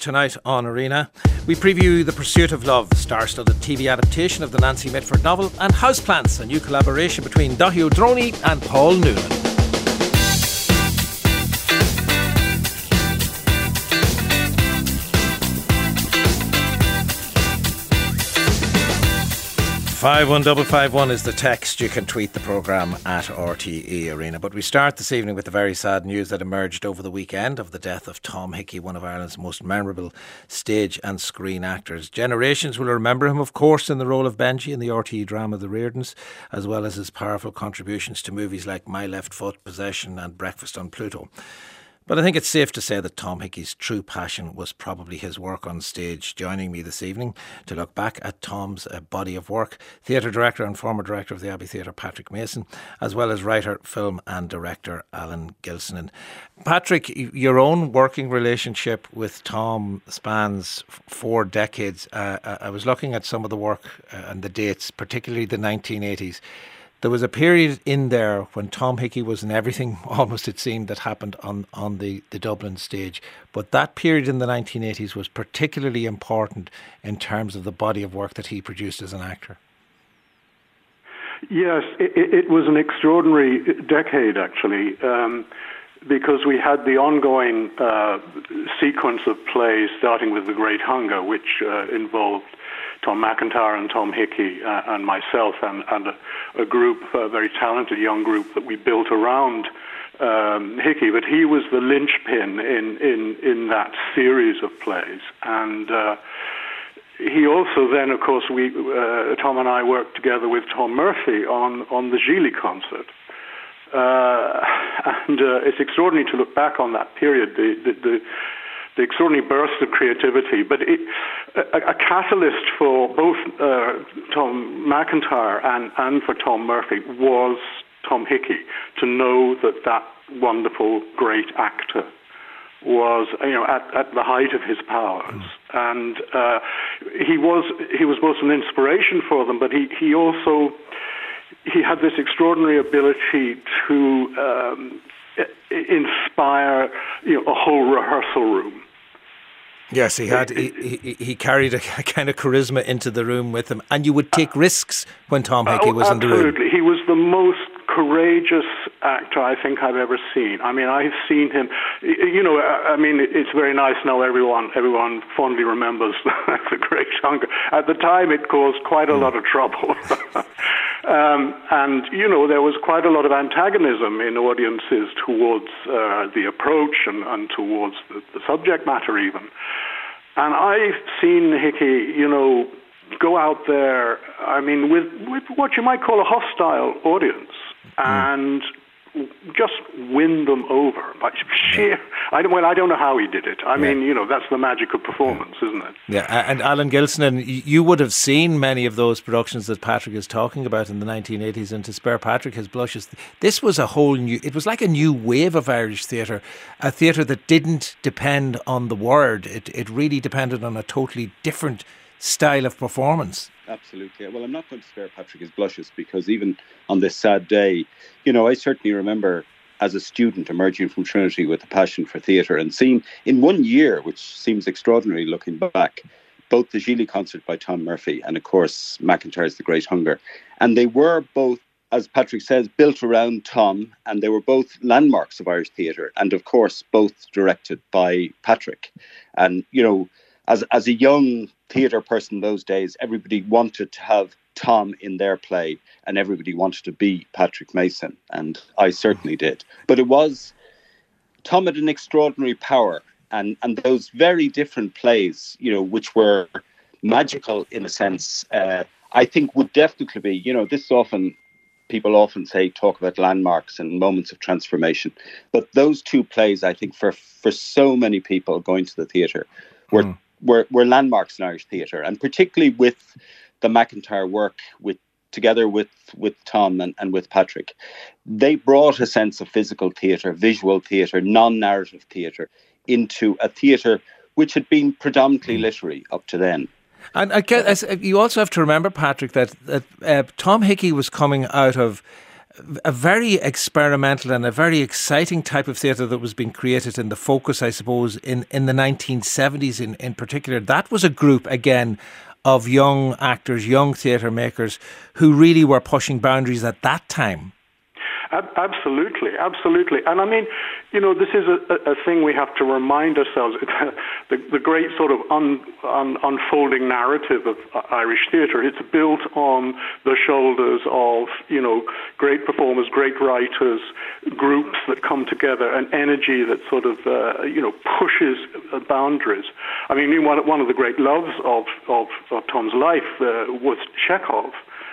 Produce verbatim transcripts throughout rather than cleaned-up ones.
tonight on Arena. We preview The Pursuit of Love, star-studded T V adaptation of the Nancy Mitford novel, and Houseplants, a new collaboration between Daithí Ó Drónaí and Paul Noonan. five one five five one is the text. You can tweet the programme at R T E Arena. But we start this evening with the very sad news that emerged over the weekend of the death of Tom Hickey, one of Ireland's most memorable stage and screen actors. Generations will remember him, of course, in the role of Benji in the R T E drama The Reardons, as well as his powerful contributions to movies like My Left Foot, Possession and Breakfast on Pluto. But I think it's safe to say that Tom Hickey's true passion was probably his work on stage. Joining me this evening to look back at Tom's uh, body of work, theatre director and former director of the Abbey Theatre, Patrick Mason, as well as writer, film and director Alan Gilsenan. Patrick, your own working relationship with Tom spans four decades. Uh, I was looking at some of the work uh, and the dates, particularly the nineteen eighties. There was a period in there when Tom Hickey was in everything, almost it seemed, that happened on, on the, the Dublin stage. But that period in the nineteen eighties was particularly important in terms of the body of work that he produced as an actor. Yes, it, it was an extraordinary decade, actually, um, because we had the ongoing uh, sequence of plays, starting with The Great Hunger, which uh, involved Tom McIntyre and Tom Hickey uh, and myself and, and a, a group, a very talented young group that we built around um, Hickey. But he was the linchpin in, in, in that series of plays. And uh, he also then, of course, we uh, Tom and I worked together with Tom Murphy on, on the Gigli concert. Uh, and uh, it's extraordinary to look back on that period, the, the, the the extraordinary burst of creativity, but it, a, a catalyst for both uh, Tom McIntyre and, and for Tom Murphy was Tom Hickey, to know that that wonderful, great actor was, you know, at, at the height of his powers. Mm. And uh, he was he was both an inspiration for them, but he, he also, he had this extraordinary ability to um, inspire, you know, a whole rehearsal room. Yes, he had. He, he, he carried a kind of charisma into the room with him, and you would take risks when Tom Hickey was oh, in the room. Absolutely, he was the most courageous actor I think I've ever seen. I mean, I've seen him. You know, I mean, it's very nice now. Everyone, everyone fondly remembers The Great Hunger. At the time, it caused quite a mm. lot of trouble. Um, and, you know, there was quite a lot of antagonism in audiences towards uh, the approach and, and towards the, the subject matter even. And I've seen Hickey, you know, go out there, I mean, with, with what you might call a hostile audience and just win them over by sheer... I don't, well, I don't know how he did it. I yeah. mean, you know, that's the magic of performance, yeah. isn't it? Yeah, and Alan Gilsenan, you would have seen many of those productions that Patrick is talking about in the nineteen eighties, and to spare Patrick his blushes, this was a whole new... It was like a new wave of Irish theatre, a theatre that didn't depend on the word. It, it really depended on a totally different style of performance. Absolutely. Well, I'm not going to spare Patrick his blushes, because even on this sad day, you know, I certainly remember as a student emerging from Trinity with a passion for theatre and seeing in one year, which seems extraordinary looking back, both the Gigli concert by Tom Murphy and, of course, McIntyre's The Great Hunger. And they were both, as Patrick says, built around Tom, and they were both landmarks of Irish theatre, and, of course, both directed by Patrick. And, you know, as as a young theatre person those days, everybody wanted to have Tom in their play, and everybody wanted to be Patrick Mason, and I certainly did. But it was, Tom had an extraordinary power, and, and those very different plays, you know, which were magical in a sense, uh, I think would definitely be, you know, this often, people often say, talk about landmarks and moments of transformation, but those two plays, I think, for, for so many people going to the theatre were mm. Were, were landmarks in Irish theatre, and particularly with the McIntyre work, with together with, with Tom and, and with Patrick, they brought a sense of physical theatre, visual theatre, non-narrative theatre into a theatre which had been predominantly literary up to then. And I guess you also have to remember, Patrick, that, that uh, Tom Hickey was coming out of a very experimental and a very exciting type of theatre that was being created in the Focus, I suppose, in, in the nineteen seventies in, in particular. That was a group, again, of young actors, young theatre makers who really were pushing boundaries at that time. Absolutely, absolutely. And I mean, you know, this is a, a thing we have to remind ourselves. the, the great sort of un, un, unfolding narrative of Irish theatre, it's built on the shoulders of, you know, great performers, great writers, groups that come together, an energy that sort of, uh, you know, pushes boundaries. I mean, one, one of the great loves of, of, of Tom's life uh, was Chekhov.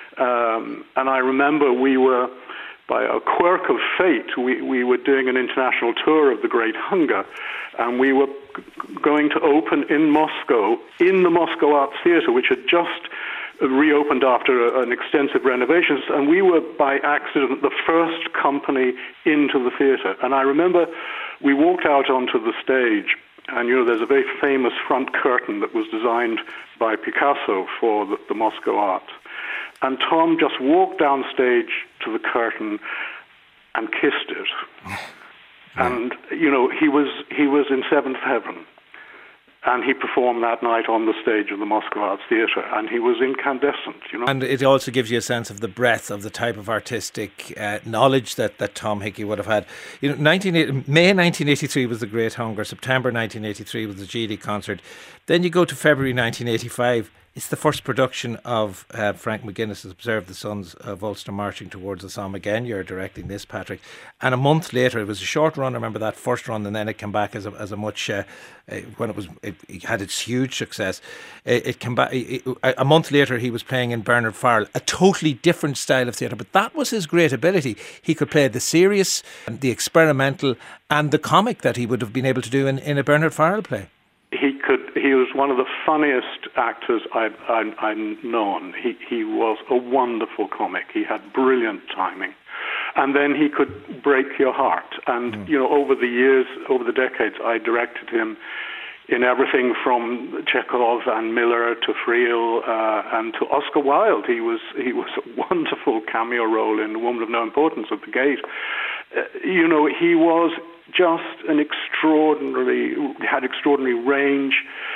Um, and I remember we were... by a quirk of fate, we, we were doing an international tour of the Great Hunger, and we were g- going to open in Moscow, in the Moscow Arts Theatre, which had just reopened after a, an extensive renovations, and we were, by accident, the first company into the theatre. And I remember we walked out onto the stage, and, you know, there's a very famous front curtain that was designed by Picasso for the, the Moscow Arts. And Tom just walked down stage to the curtain and kissed it. Yeah. And, you know, he was he was in seventh heaven. And he performed that night on the stage of the Moscow Arts Theatre, and he was incandescent, you know. And it also gives you a sense of the breadth of the type of artistic uh, knowledge that, that Tom Hickey would have had. You know, nineteen, May nineteen eighty-three was the Great Hunger. September nineteen eighty-three was the Geely concert. Then you go to February nineteen eighty-five. It's the first production of uh, Frank McGuinness's Observe the Sons of Ulster Marching Towards the Somme. Again, you're directing this, Patrick. And a month later, it was a short run. I remember that first run, and then it came back as a, as a much, uh, uh, when it was, it, it had its huge success. It, it came back, it, it, a month later, he was playing in Bernard Farrell, a totally different style of theatre. But that was his great ability. He could play the serious, the experimental, and the comic that he would have been able to do in, in a Bernard Farrell play. He could. He was one of the funniest actors I've, I've, I've known. He he was a wonderful comic. He had brilliant timing, and then he could break your heart. And mm. you know, over the years, over the decades, I directed him in everything from Chekhov and Miller to Friel uh, and to Oscar Wilde. He was he was a wonderful cameo role in A Woman of No Importance at the Gate. Uh, you know, he was just an extraordinary, had extraordinary range.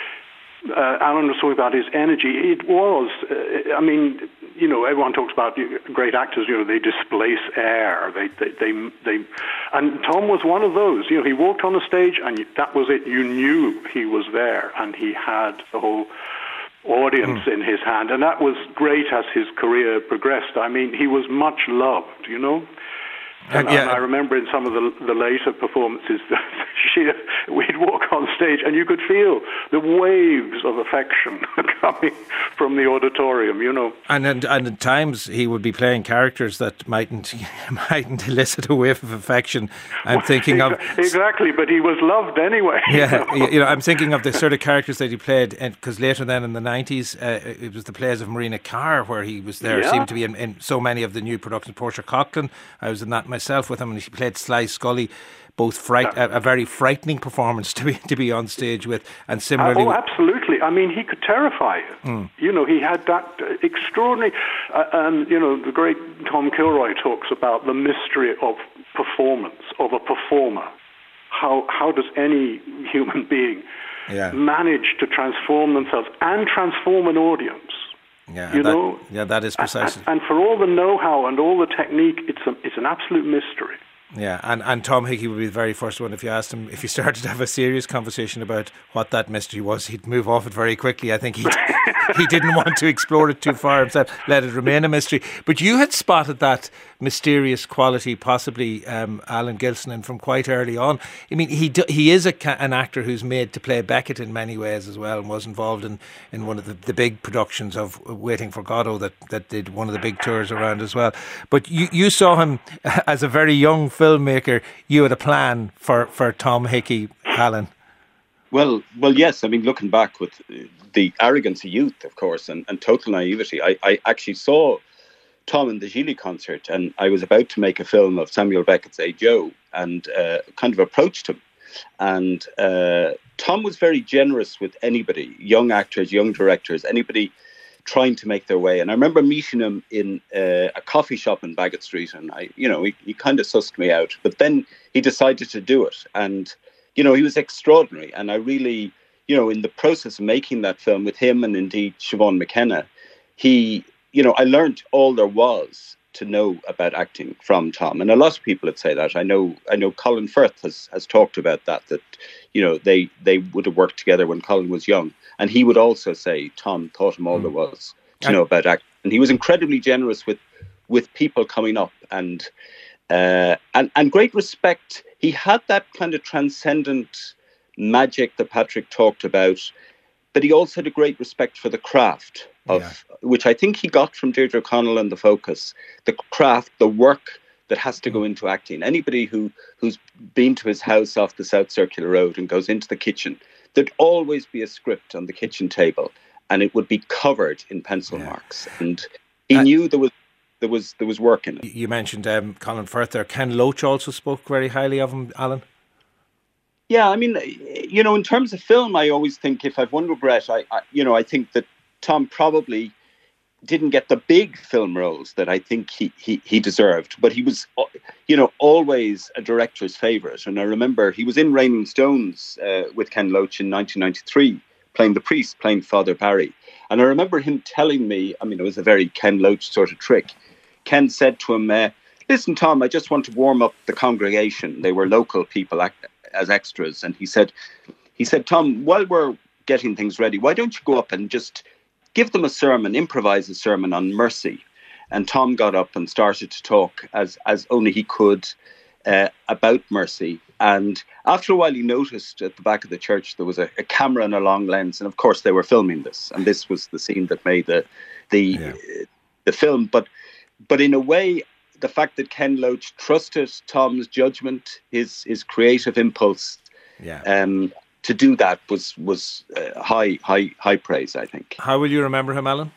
Uh, Alan was talking about his energy. It was, uh, I mean, you know, everyone talks about great actors, you know, they displace air. They, they, they, they, and Tom was one of those. You know, he walked on the stage and that was it. You knew he was there and he had the whole audience mm. in his hand. And that was great as his career progressed. I mean, he was much loved, you know. And, yeah. and I remember in some of the, the later performances, she, we'd walk on stage and you could feel the waves of affection coming from the auditorium, you know. And, and and at times he would be playing characters that mightn't mightn't elicit a wave of affection. I'm well, thinking of exactly, but he was loved anyway. Yeah, you know, you know I'm thinking of the sort of characters that he played, because later then in the nineties, uh, it was the plays of Marina Carr where he was there. Yeah. Seemed to be in, in so many of the new productions. Portia Coughlin, I was in that myself with him, and she played Sly Scully. Both fright, a, a very frightening performance to be to be on stage with, and similarly. Uh, oh, absolutely! I mean, he could terrify you. Mm. You know, he had that extraordinary. Uh, and you know, the great Tom Kilroy talks about the mystery of performance, of a performer. How how does any human being yeah. manage to transform themselves and transform an audience? Yeah, you that, know. Yeah, that is precisely. And, and for all the know-how and all the technique, it's a, it's an absolute mystery. Yeah, and, and Tom Hickey would be the very first one. If you asked him, if you started to have a serious conversation about what that mystery was, he'd move off it very quickly. I think he he didn't want to explore it too far himself, let it remain a mystery. But you had spotted that mysterious quality, possibly um, Alan Gilson, and from quite early on. I mean, he do, he is a, an actor who's made to play Beckett in many ways as well, and was involved in, in one of the, the big productions of Waiting for Godot that, that did one of the big tours around as well. But you, you saw him as a very young filmmaker. You had a plan for, for Tom Hickey, Alan. Well, well, yes. I mean, looking back with the arrogance of youth, of course, and, and total naivety, I, I actually saw Tom in the Geely concert, and I was about to make a film of Samuel Beckett's A. Joe, and uh, kind of approached him. And uh, Tom was very generous with anybody, young actors, young directors, anybody trying to make their way. And I remember meeting him in uh, a coffee shop in Bagot Street, and I, you know, he, he kind of sussed me out. But then he decided to do it, and you know, he was extraordinary. And I really, you know, in the process of making that film with him and indeed Siobhan McKenna, he, you know, I learned all there was to know about acting from Tom. And a lot of people would say that. I know I know Colin Firth has, has talked about that, that, you know, they, they would have worked together when Colin was young. And he would also say Tom taught him all mm. there was to know about acting. And he was incredibly generous with with people coming up and uh, and, and great respect. He had that kind of transcendent magic that Patrick talked about, but he also had a great respect for the craft of yeah. which I think he got from Deirdre O'Connell and The Focus, the craft, the work that has to go into acting. Anybody who, who's been to his house off the South Circular Road and goes into the kitchen, there'd always be a script on the kitchen table and it would be covered in pencil yeah. marks. And he uh, knew there was there was there was work in it. You mentioned um, Colin Firth there. Ken Loach also spoke very highly of him, Alan. Yeah, I mean, you know, in terms of film, I always think if I've one regret, I, I you know, I think that Tom probably didn't get the big film roles that I think he, he, he deserved, but he was, you know, always a director's favourite. And I remember he was in Raining Stones uh, with Ken Loach in nineteen ninety-three, playing the priest, playing Father Barry. And I remember him telling me, I mean, it was a very Ken Loach sort of trick. Ken said to him, uh, listen, Tom, I just want to warm up the congregation. They were local people act- as extras. And he said, he said, Tom, while we're getting things ready, why don't you go up and just give them a sermon, improvise a sermon on mercy. And Tom got up and started to talk as as only he could uh, about mercy. And after a while, he noticed at the back of the church there was a, a camera and a long lens, and of course they were filming this. And this was the scene that made the the yeah. uh, the film. But but in a way, the fact that Ken Loach trusted Tom's judgment, his his creative impulse, yeah. Um, to do that was was uh, high high high praise, I think. How will you remember him, Alan?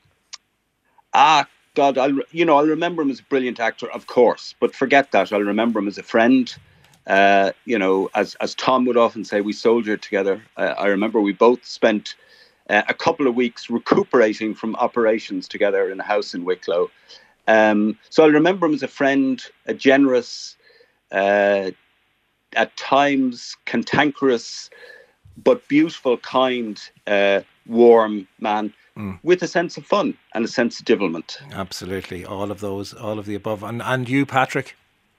Ah, God, I'll you know I'll remember him as a brilliant actor, of course. But forget that, I'll remember him as a friend. Uh, you know, as as Tom would often say, we soldiered together. Uh, I remember we both spent uh, a couple of weeks recuperating from operations together in a house in Wicklow. Um, so I'll remember him as a friend, a generous, uh, at times cantankerous, but beautiful, kind, uh, warm man mm. with a sense of fun and a sense of devilment. Absolutely, all of those, all of the above. And and you, Patrick?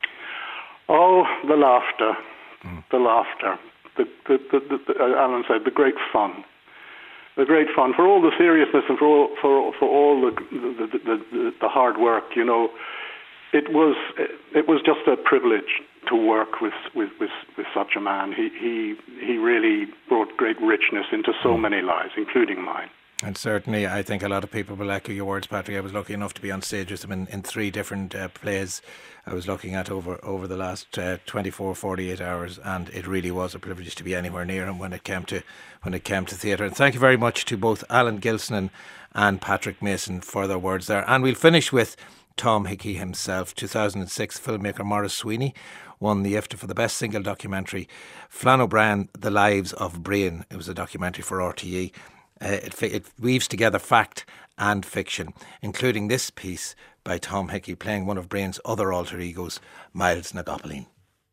Oh, the laughter, mm. the laughter. The, the, the, the, uh, Alan said, the great fun. The great fun, for all the seriousness and for all, for, for all the the, the, the the hard work, you know. It was it was just a privilege to work with, with, with, with such a man. He, he he really brought great richness into so many lives, including mine. And certainly, I think a lot of people will echo your words, Patrick. I was lucky enough to be on stage with him in, in three different uh, plays I was looking at over, over the last uh, twenty-four, forty-eight hours, and it really was a privilege to be anywhere near him when it came to when it came to theatre. And thank you very much to both Alan Gilson and, and Patrick Mason for their words there. And we'll finish with Tom Hickey himself. two thousand six filmmaker Maurice Sweeney won the I F T A for the best single documentary. Flann O'Brien, The Lives of Brian. It was a documentary for R T E. Uh, it, it weaves together fact and fiction, including this piece by Tom Hickey playing one of Brian's other alter egos, Miles na Gcopaleen.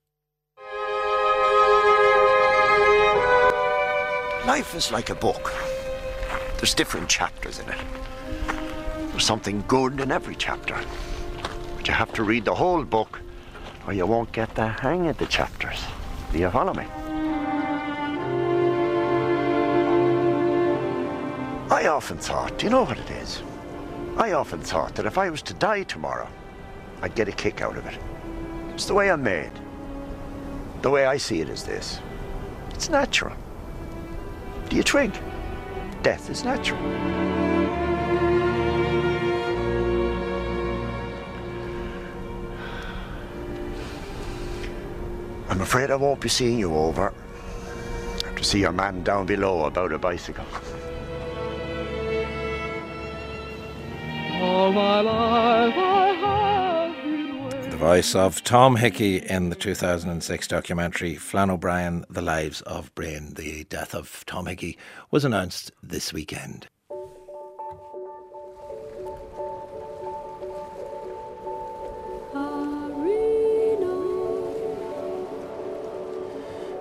Life is like a book. There's different chapters in it. There's something good in every chapter. But you have to read the whole book or you won't get the hang of the chapters. Do you follow me? I often thought, do you know what it is? I often thought that if I was to die tomorrow, I'd get a kick out of it. It's the way I'm made. The way I see it is this. It's natural. Do you twig? Death is natural. I'm afraid I won't be seeing you over. I have to see your man down below about a bicycle. All my life I have been waiting. The voice of Tom Hickey in the two thousand six documentary Flann O'Brien, The Lives of Brian. The death of Tom Hickey was announced this weekend.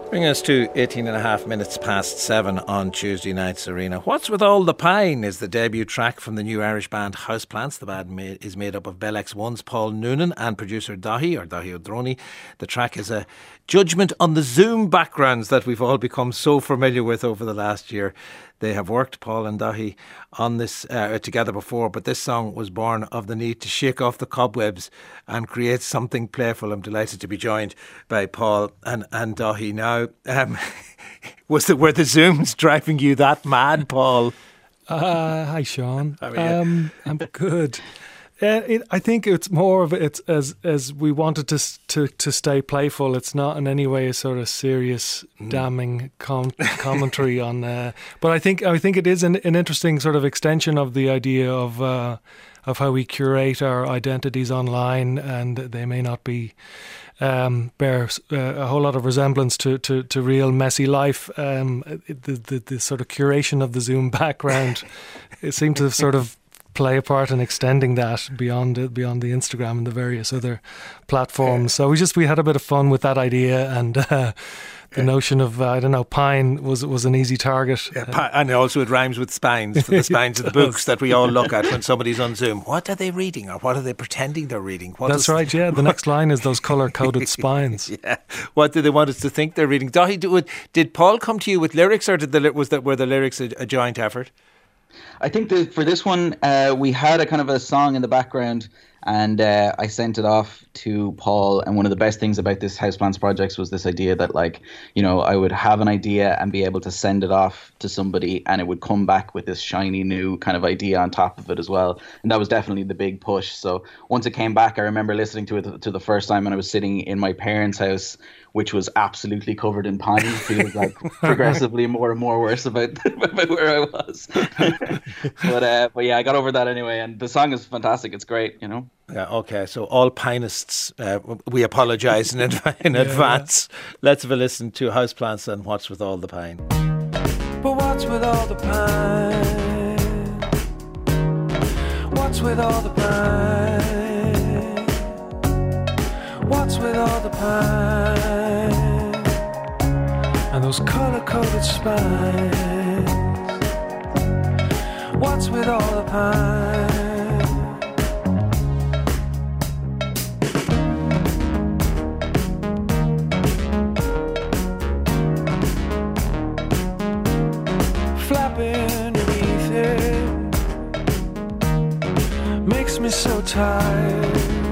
Bring us to eighteen and a half minutes past seven on Tuesday night's Arena. What's With All the Pine is the debut track from the new Irish band Houseplants. The band made, is made up of Bell X one's Paul Noonan and producer Dahi, or Dahi O'Droney. The track is a judgment on the Zoom backgrounds that we've all become so familiar with over the last year. They have worked, Paul and Dahi, on this uh, together before, but this song was born of the need to shake off the cobwebs and create something playful. I'm delighted to be joined by Paul and, and Dahi now. Um, was it, were the Zooms driving you that mad, Paul? Uh, hi, Sean. How are you? Um, I'm good. Uh, it, I think it's more of it's as as we wanted to to to stay playful. It's not in any way a sort of serious, mm. damning com- commentary on. Uh, but I think I think it is an, an interesting sort of extension of the idea of uh, of how we curate our identities online, and they may not be um, bear uh, a whole lot of resemblance to, to, to real messy life. Um, the, the the sort of curation of the Zoom background, it seemed to sort of play a part in extending that beyond it, beyond the Instagram and the various other platforms. So we just we had a bit of fun with that idea, and uh, the notion of uh, I don't know, pine was was an easy target. Yeah, pi- and also it rhymes with spines, for the spines of the books that we all look at when somebody's on Zoom. What are they reading, or what are they pretending they're reading? What That's is, right. Yeah, the next line is those colour coded spines. Yeah, what do they want us to think they're reading? Dahi, did, did Paul come to you with lyrics, or did the was that were the lyrics a, a joint effort? I think that for this one, uh, we had a kind of a song in the background, and uh, I sent it off to Paul. And one of the best things about this Houseplants projects was this idea that, like, you know, I would have an idea and be able to send it off to somebody, and it would come back with this shiny new kind of idea on top of it as well. And that was definitely the big push. So once it came back, I remember listening to it to the first time when I was sitting in my parents' house, which was absolutely covered in pine. Feels like progressively more and more worse about, about where I was. but uh, but yeah, I got over that anyway, and the song is fantastic. It's great, you know. Yeah, okay, so all pinists, uh, we apologise in, adv- in yeah, advance. Yeah. Let's have a listen to Houseplants and What's With All the Pine. But what's with all the pine? What's with all the pine? What's with all the pine? And those colour-coded spines. What's with all the pine? Flapping beneath it makes me so tired.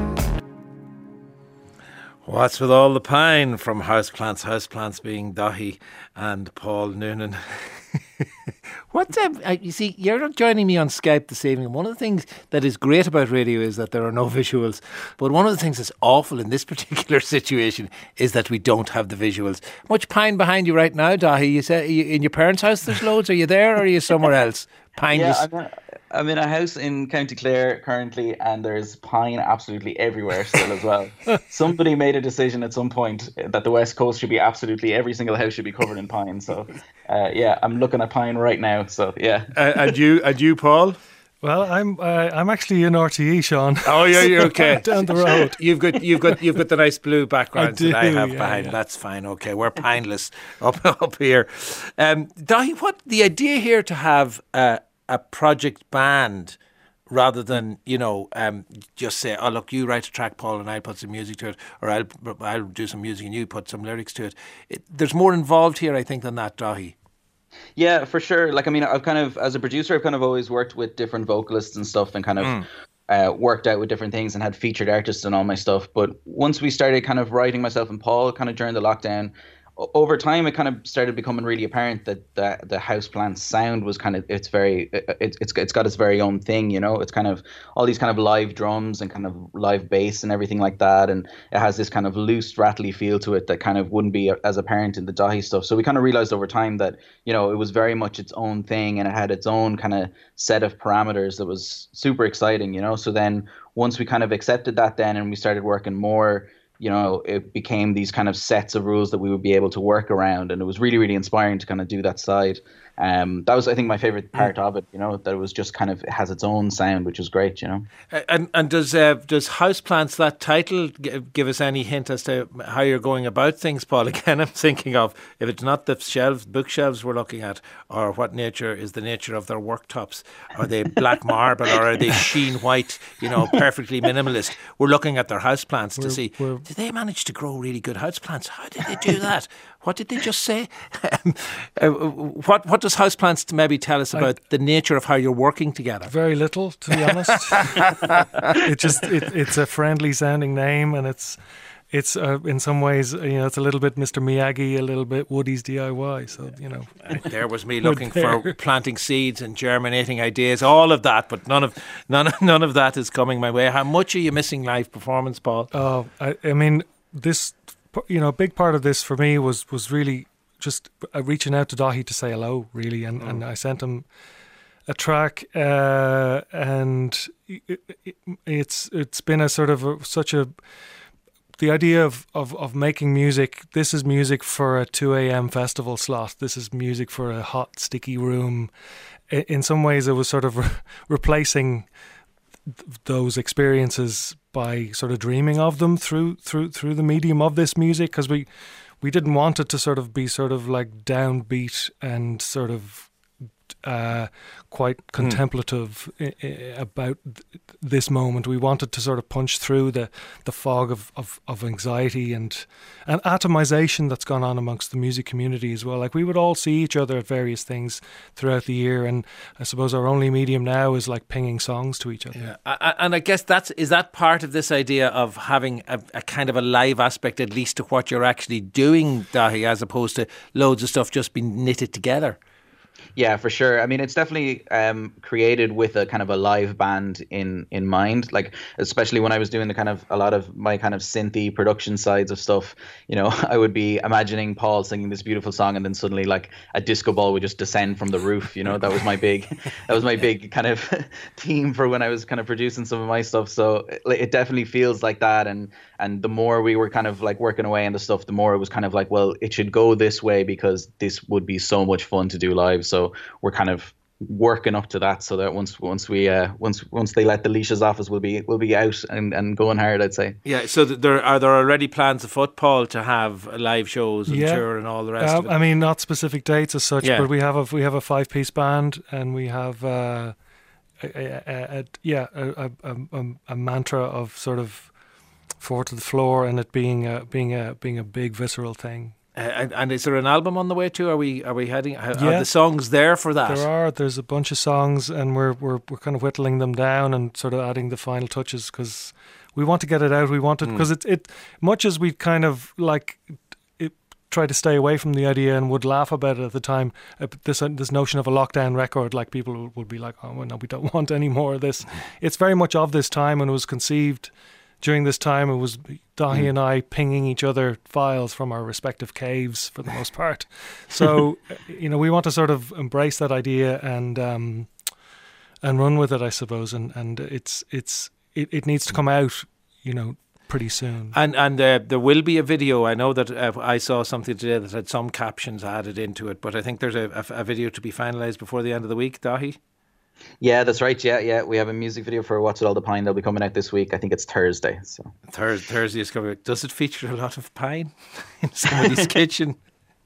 What's With All the Pine from Houseplants, Houseplants being Dahi and Paul Noonan. What um, you see, you're not joining me on Skype this evening. One of the things that is great about radio is that there are no visuals, but one of the things that's awful in this particular situation is that we don't have the visuals. Much pine behind you right now, Dahi? You say you, in your parents' house there's loads. Are you there, or are you somewhere else? Pine. Yeah, I'm in, I'm in a house in County Clare currently, and there's pine absolutely everywhere still as well. Somebody made a decision at some point that the West Coast should be absolutely every single house should be covered in pine. So, uh, yeah, I'm looking at pine right now. So, yeah. Uh, and you, and you, Paul? Well, I'm uh, I'm actually in R T E, Sean. Oh, yeah, you're okay. Down the road. You've got you've got you've got the nice blue background I do, that I have yeah, behind. Yeah. That's fine. Okay, we're pineless up up here. Um, Dahi, what the idea here to have uh, a project band rather than, you know, um, just say, oh, look, you write a track, Paul, and I'll put some music to it, or I'll I'll do some music and you put some lyrics to it. it there's more involved here, I think, than that, Dahi. Yeah, for sure. Like, I mean, I've kind of, as a producer, I've kind of always worked with different vocalists and stuff, and kind of mm. uh, worked out with different things and had featured artists and all my stuff. But once we started kind of writing, myself and Paul, kind of during the lockdown, over time, it kind of started becoming really apparent that the, the Houseplants sound was kind of, it's very, it, it's it's got its very own thing, you know. It's kind of all these kind of live drums and kind of live bass and everything like that. And it has this kind of loose, rattly feel to it that kind of wouldn't be as apparent in the Dahi stuff. So we kind of realized over time that, you know, it was very much its own thing, and it had its own kind of set of parameters that was super exciting, you know. So then once we kind of accepted that then, and we started working more, you know, it became these kind of sets of rules that we would be able to work around. And it was really, really inspiring to kind of do that side. um, that was, I think, my favorite part of it. You know, that it was just kind of it has its own sound, which was great. You know, and and does uh, does Houseplants, that title, g- give us any hint as to how you're going about things, Paul? Again, I'm thinking of if it's not the shelves, bookshelves we're looking at, or what nature is the nature of their worktops? Are they black marble or are they sheen white? You know, perfectly minimalist. We're looking at their houseplants to see, did they manage to grow really good houseplants? How did they do that? What did they just say? uh, what what does Houseplants maybe tell us about I, the nature of how you're working together? Very little, to be honest. it just it, it's a friendly sounding name, and it's it's uh, in some ways, you know, it's a little bit Mister Miyagi, a little bit Woody's D I Y. So you know, and there was me looking for planting seeds and germinating ideas, all of that, but none of none of, none of that is coming my way. How much are you missing live performance, Paul? Oh, I, I mean this. You know, a big part of this for me was was really just reaching out to Daithí to say hello, really, and, mm. and I sent him a track, uh, and it, it, it's it's been a sort of a, such a the idea of, of, of making music. This is music for a two a.m. festival slot. This is music for a hot, sticky room. In some ways, it was sort of re- replacing th- those experiences by sort of dreaming of them through through through the medium of this music, because we we didn't want it to sort of be sort of like downbeat and sort of uh, quite contemplative mm. I- I about th- this moment. We wanted to sort of punch through the, the fog of, of, of anxiety and and atomization that's gone on amongst the music community as well. Like, we would all see each other at various things throughout the year, and I suppose our only medium now is like pinging songs to each other. Yeah. I, and I guess that's is that part of this idea of having a, a kind of a live aspect, at least, to what you're actually doing, Daithí, as opposed to loads of stuff just being knitted together. Yeah, for sure. I mean, it's definitely um, created with a kind of a live band in, in mind. Like, especially when I was doing the kind of a lot of my kind of synthy production sides of stuff, you know, I would be imagining Paul singing this beautiful song, and then suddenly like a disco ball would just descend from the roof. You know, that was my big, that was my big kind of theme for when I was kind of producing some of my stuff. So it, it definitely feels like that. And and the more we were kind of like working away on the stuff, the more it was kind of like, well, it should go this way because this would be so much fun to do live. So we're kind of working up to that, so that once once we uh, once once they let the leashes off us, we'll be we'll be out and, and going hard, I'd say. Yeah. So there are there already plans afoot, Paul, to have live shows and yeah. tour and all the rest uh, of it? I mean, not specific dates as such, yeah. but we have a we have a five piece band, and we have uh, a, a, a, a, yeah a, a, a, a mantra of sort of four to the floor, and it being a, being a being a big visceral thing. Uh, and, and is there an album on the way too? Are we are we heading? Are, yeah. are the songs there for that? There are. There's a bunch of songs, and we're we're we're kind of whittling them down and sort of adding the final touches, because we want to get it out. We want it because mm. it it much as we kind of like it, try to stay away from the idea and would laugh about it at the time. Uh, this uh, this notion of a lockdown record, like people would be like, oh well, no, we don't want any more of this. It's very much of this time, and it was conceived during this time. It was Daithí mm. and I pinging each other files from our respective caves for the most part. So, you know, we want to sort of embrace that idea and um, and run with it, I suppose. And and it's it's it, it needs to come out, you know, pretty soon. And and uh, there will be a video. I know that uh, I saw something today that had some captions added into it, but I think there's a, a, a video to be finalised before the end of the week, Daithí. Yeah, that's right. Yeah, yeah. We have a music video for What's With All the Pine that'll be coming out this week. I think it's Thursday. So Thurs- Thursday is coming. Does it feature a lot of pine in somebody's kitchen?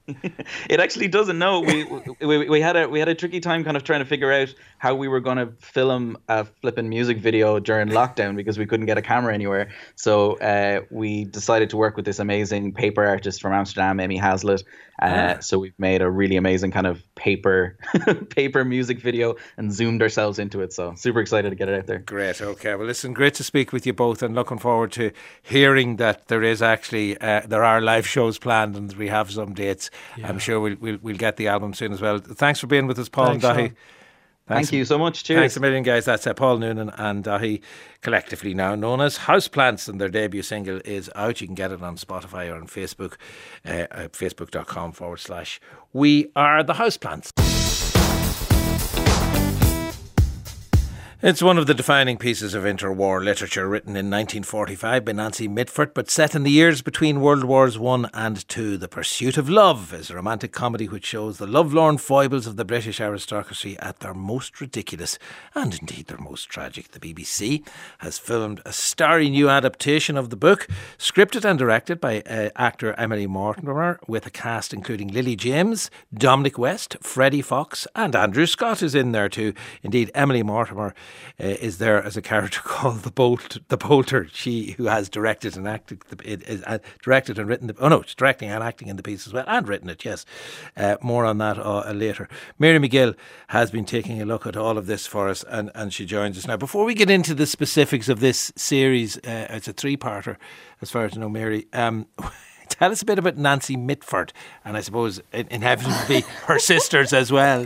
It actually doesn't. No, we, we we had a we had a tricky time kind of trying to figure out how we were going to film a flipping music video during lockdown, because we couldn't get a camera anywhere. So uh, we decided to work with this amazing paper artist from Amsterdam, Amy Hazlitt. Uh, ah. So we've made a really amazing kind of paper paper music video and zoomed ourselves into it. So super excited to get it out there. Great. Okay. Well, listen, great to speak with you both, and looking forward to hearing that there is actually uh, there are live shows planned and we have some dates. Yeah. I'm sure we'll, we'll we'll get the album soon as well. Thanks for being with us, Paul Thanks, and Daithí. Thank you so much. Cheers. Thanks a million, guys. That's uh, Paul Noonan and Daithí, collectively now known as Houseplants, and their debut single is out. You can get it on Spotify or on Facebook, uh, at facebook.com forward slash We Are the Houseplants. It's one of the defining pieces of interwar literature, written in nineteen forty-five by Nancy Mitford, but set in the years between World Wars One and Two. The Pursuit of Love is a romantic comedy which shows the lovelorn foibles of the British aristocracy at their most ridiculous and indeed their most tragic. The B B C has filmed a starry new adaptation of the book, scripted and directed by uh, actor Emily Mortimer, with a cast including Lily James, Dominic West, Freddie Fox, and Andrew Scott is in there too. Indeed, Emily Mortimer Uh, is there as a character called the Bolt, the Bolter. She who has directed and acted, the, it, is, uh, directed and written the. Oh no, it's directing and acting in the piece as well, and written it. Yes, uh, more on that uh, later. Mary McGill has been taking a look at all of this for us, and, and she joins us now. Before we get into the specifics of this series, uh, it's a three-parter, as far as I know, Mary. Um, tell us a bit about Nancy Mitford, and I suppose inevitably her sisters as well.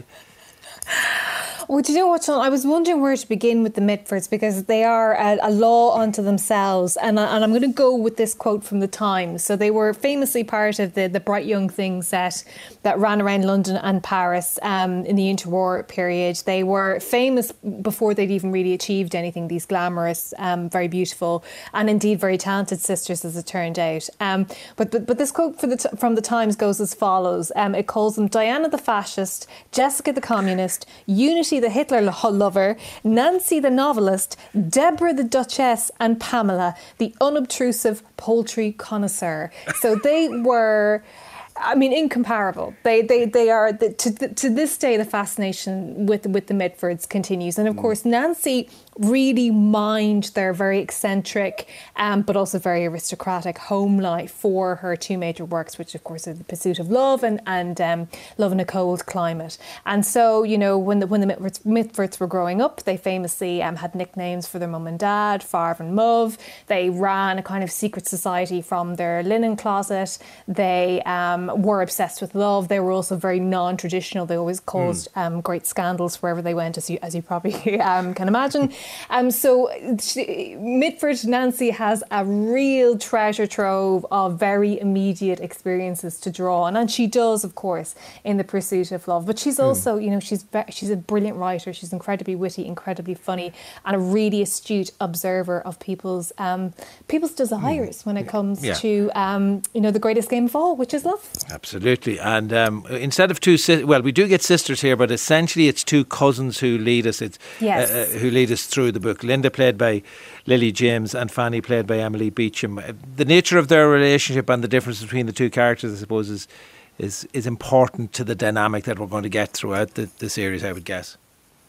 Well, do you know what, Sean? I was wondering where to begin with the Mitfords, because they are a, a law unto themselves. And, I, and I'm going to go with this quote from the Times. So they were famously part of the, the Bright Young Thing set that ran around London and Paris um, in the interwar period. They were famous before they'd even really achieved anything, these glamorous, um, very beautiful and indeed very talented sisters, as it turned out. Um, but, but but this quote for the t- from the Times goes as follows. Um, it calls them Diana the Fascist, Jessica the Communist, Unity the Hitler lover, Nancy the novelist, Deborah the Duchess, and Pamela the unobtrusive poultry connoisseur. So they were, I mean, incomparable. They they they are the, to to this day, the fascination with with the Mitfords continues, and of course Nancy really mined their very eccentric um, but also very aristocratic home life for her two major works, which of course are The Pursuit of Love and, and um, Love in a Cold Climate. And so, you know, when the when the Mitfords, Mitfords were growing up, they famously um, had nicknames for their mum and dad, Farv and Muv. They ran a kind of secret society from their linen closet. They um, were obsessed with love. They were also very non-traditional. They always caused mm. um, great scandals wherever they went, as you, as you probably um, can imagine. Um, so she, Mitford Nancy has a real treasure trove of very immediate experiences to draw on, and she does, of course, in The Pursuit of Love. But she's also, mm. you know, she's ve- she's a brilliant writer. She's incredibly witty, incredibly funny, and a really astute observer of people's um, people's desires mm. when it comes yeah. to um, you know, the greatest game of all, which is love. Absolutely. And um, instead of two, si- well, we do get sisters here, but essentially it's two cousins who lead us. It's yes. uh, uh, who lead us through the book. Linda, played by Lily James, and Fanny, played by Emily Beecham. The nature of their relationship and the difference between the two characters, I suppose, is is, is important to the dynamic that we're going to get throughout the, the series, I would guess.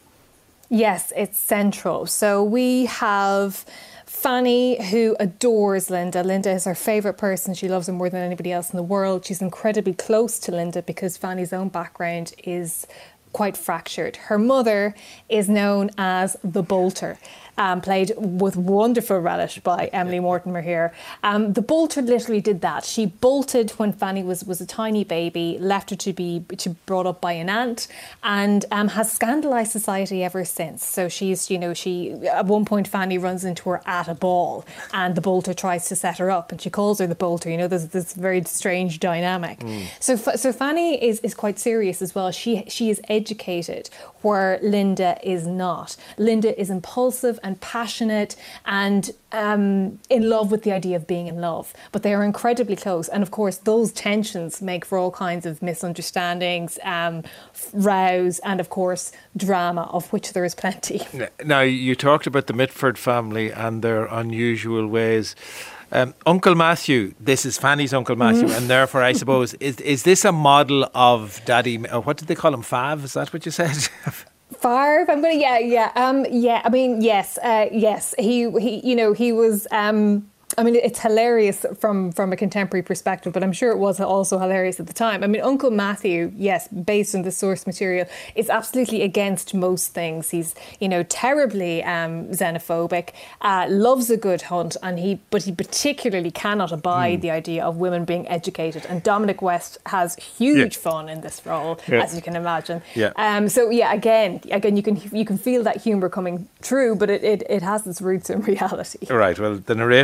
Yes, it's central. So we have Fanny, who adores Linda. Linda is her favourite person. She loves her more than anybody else in the world. She's incredibly close to Linda because Fanny's own background is quite fractured. Her mother is known as the Bolter, um, played with wonderful relish by Emily Mortimer here. Um, the Bolter literally did that. She bolted when Fanny was, was a tiny baby, left her to be to brought up by an aunt, and um, has scandalised society ever since. So she's, you know, she at one point Fanny runs into her at a ball, and the Bolter tries to set her up, and she calls her the Bolter. You know, there's this very strange dynamic. Mm. So so Fanny is is quite serious as well. She she is educated where Linda is not. Linda is impulsive and passionate and um, in love with the idea of being in love, but they are incredibly close. And of course, those tensions make for all kinds of misunderstandings, um, rows, and of course, drama, of which there is plenty. Now, you talked about the Mitford family and their unusual ways. Um, Uncle Matthew, this is Fanny's Uncle Matthew, mm. and therefore, I suppose, is is this a model of Daddy, or what did they call him, Fav? Is that what you said? Farv, I'm gonna, yeah, yeah, um, yeah. I mean, yes, uh, yes. He, he, you know, he was. Um, I mean, it's hilarious from, from a contemporary perspective, but I'm sure it was also hilarious at the time. I mean, Uncle Matthew, yes, based on the source material, is absolutely against most things. He's, you know, terribly um, xenophobic, uh, loves a good hunt, and he, but he particularly cannot abide mm. the idea of women being educated. And Dominic West has huge yeah. fun in this role, yeah. as you can imagine. Yeah. Um, so yeah, again, again, you can you can feel that humour coming through, but it, it, it has its roots in reality. Right. Well, the narrator.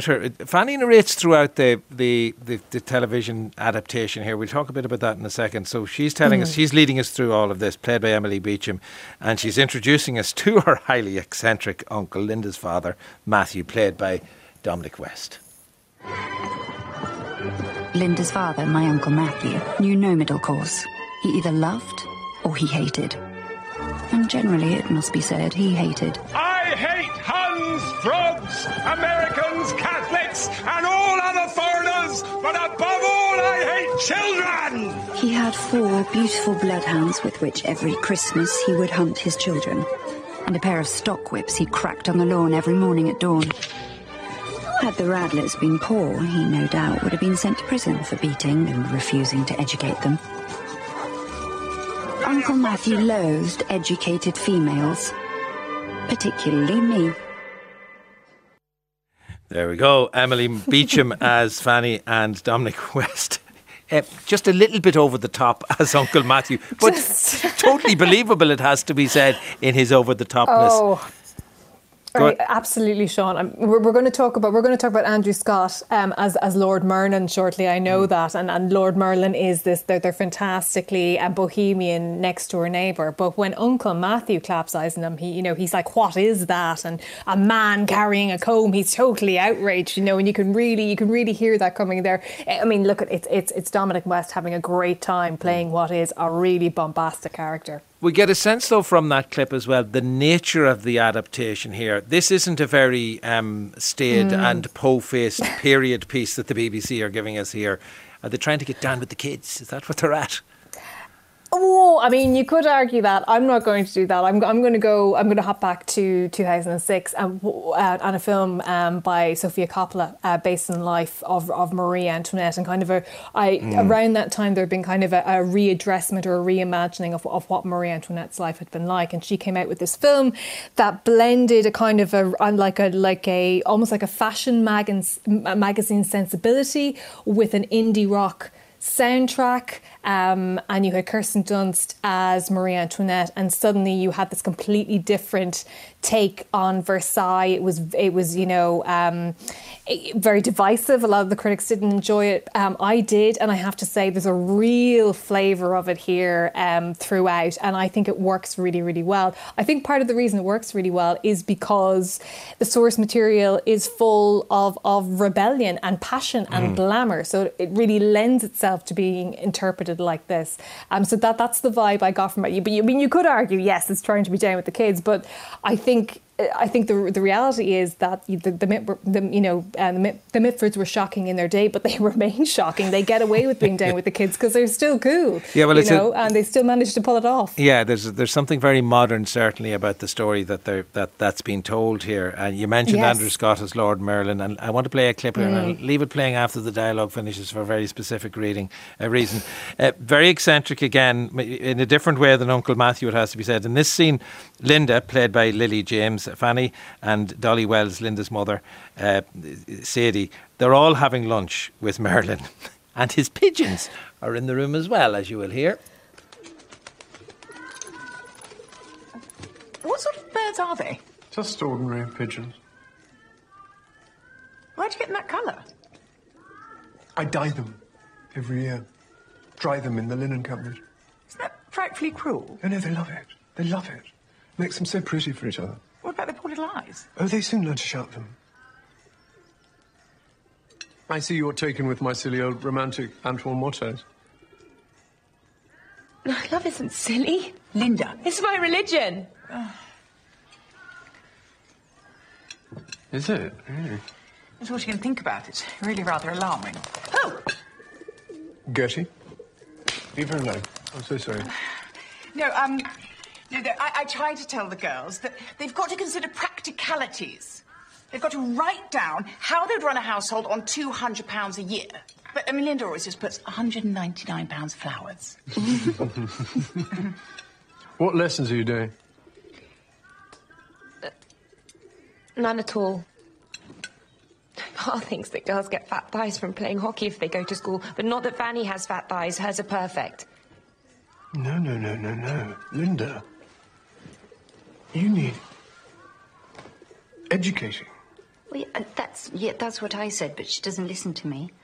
Fanny narrates throughout the, the, the, the television adaptation here. We'll talk a bit about that in a second. So she's telling mm. us, she's leading us through all of this, played by Emily Beecham, and she's introducing us to her highly eccentric uncle, Linda's father, Matthew, played by Dominic West. Linda's father, my Uncle Matthew, knew no middle course. He either loved or he hated. And generally, it must be said, he hated. I hate Huns, frogs, Americans, Catholics, and all other foreigners, but above all, I hate children! He had four beautiful bloodhounds with which every Christmas he would hunt his children, and a pair of stock whips he cracked on the lawn every morning at dawn. Had the Radlets been poor, he no doubt would have been sent to prison for beating and refusing to educate them. Uncle Matthew loathed educated females, particularly me. There we go. Emily Beecham as Fanny and Dominic West. Uh, just a little bit over the top as Uncle Matthew, but totally believable, it has to be said, in his over the topness. Oh. Right, absolutely, Sean. Um, we're, we're going to talk about we're going to talk about Andrew Scott um, as as Lord Merlin shortly. I know mm. that, and, and Lord Merlin is this they're, they're fantastically a bohemian next door neighbour. But when Uncle Matthew claps eyes on him, he you know he's like, "What is that?" And a man carrying a comb. He's totally outraged, you know. And you can really you can really hear that coming there. I mean, look at it's it's it's Dominic West having a great time playing what is a really bombastic character. We get a sense, though, from that clip as well, the nature of the adaptation here. This isn't a very um, staid mm. and po-faced period piece that the B B C are giving us here. Are they trying to get down with the kids? Is that what they're at? Oh, I mean, you could argue that. I'm not going to do that. I'm, I'm going to go. I'm going to hop back to two thousand six and uh, and a film um, by Sofia Coppola uh, based on the life of, of Marie Antoinette, and kind of a. I mm. around that time there had been kind of a, a readdressment or a reimagining of of what Marie Antoinette's life had been like, and she came out with this film that blended a kind of a like a like a almost like a fashion magazine magazine sensibility with an indie rock soundtrack, um, and you had Kirsten Dunst as Marie Antoinette, and suddenly you had this completely different take on Versailles. It was, it was, you know, um, very divisive. A lot of the critics didn't enjoy it. Um, I did, and I have to say, there's a real flavour of it here um, throughout, and I think it works really, really well. I think part of the reason it works really well is because the source material is full of of rebellion and passion and mm. glamour, so it really lends itself to being interpreted like this. Um, so that that's the vibe I got from it. But you, I mean, you could argue, yes, it's trying to be down with the kids, but I think I think the the reality is that the the, the you know uh, the, the Mitfords were shocking in their day, but they remain shocking. They get away with being down with the kids because they're still cool. Yeah, well, you it's know, a, and they still manage to pull it off. Yeah, there's there's something very modern, certainly, about the story that they that that's been told here. And you mentioned yes. Andrew Scott as Lord Merlin, and I want to play a clip here, mm. and I'll leave it playing after the dialogue finishes for a very specific reading uh, reason. Uh, very eccentric again, in a different way than Uncle Matthew, it has to be said. In this scene, Linda, played by Lily James, Fanny, and Dolly Wells, Linda's mother, uh, Sadie, they're all having lunch with Merlin. And his pigeons are in the room as well, as you will hear. What sort of birds are they? Just ordinary pigeons. Why'd you get them that colour? I dye them every year. Dry them in the linen cabinet. Isn't that frightfully cruel? Oh no, they love it. They love it. Makes them so pretty for each other. What about their poor little eyes? Oh, they soon learn to shout them. I see you're taken with my silly old romantic Antoine mottos. Love isn't silly. Linda, it's my religion. Is it? Really? That's what you can think about. It's really rather alarming. Oh! Gertie? Leave her alone. I'm so sorry. No, um... No, I, I try to tell the girls that they've got to consider practicalities. They've got to write down how they'd run a household on two hundred pounds a year. But, I mean, Linda always just puts one hundred ninety-nine pounds flowers. What lessons are you doing? Uh, none at all. Pa thinks that girls get fat thighs from playing hockey if they go to school, but not that Fanny has fat thighs. Hers are perfect. No, no, no, no, no. Linda, you need educating. Well, yeah, that's, yeah, that's what I said, but she doesn't listen to me.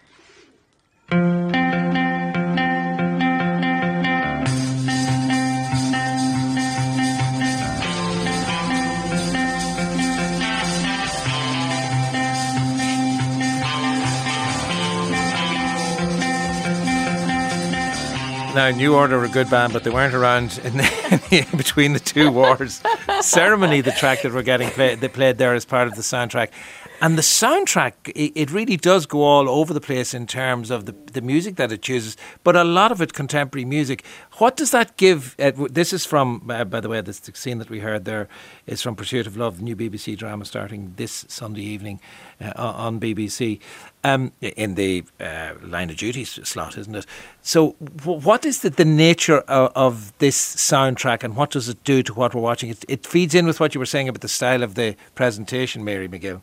Now, New Order were a good band, but they weren't around in, the, in between the two wars. Ceremony, the track that we're getting played, they played there as part of the soundtrack. And the soundtrack, it, it really does go all over the place in terms of the, the music that it chooses, but a lot of it contemporary music. What does that give? Uh, this is from, uh, by the way, this the scene that we heard there is from Pursuit of Love, the new B B C drama starting this Sunday evening uh, on B B C, um, in the uh, Line of Duty slot, isn't it? So w- what is the, the nature of, of this soundtrack, and what does it do to what we're watching? It, it feeds in with what you were saying about the style of the presentation, Mary McGill.